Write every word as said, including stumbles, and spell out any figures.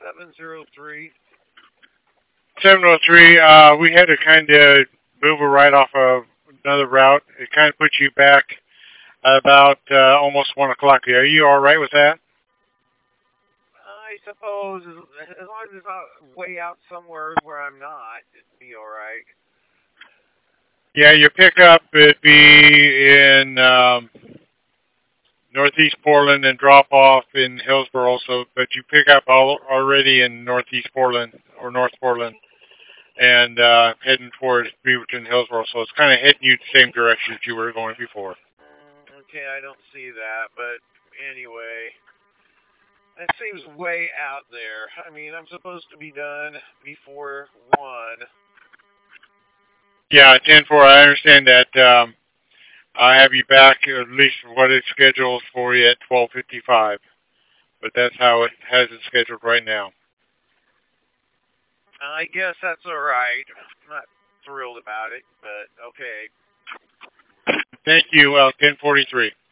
seven zero three. seven oh three, uh, we had to kind of move her right off of another route. It kind of puts you back about uh, almost one o'clock. Are you all right with that? I suppose as, as long as it's not way out somewhere where I'm not, it'd be all right. Yeah, your pickup would be in um, northeast Portland and drop off in Hillsboro. So, but you pick up all, already in northeast Portland or North Portland and uh, heading towards Beaverton, Hillsboro. So it's kind of heading you the same direction that you were going before. Mm, okay, I don't see that, but anyway, that seems way out there. I mean, I'm supposed to be done before one. Yeah, ten four. I understand that. Um, I have you back at least what it's scheduled for you at twelve fifty-five. But that's how it has it scheduled right now. I guess that's all right. I'm not thrilled about it, but okay. Thank you, uh, ten forty-three.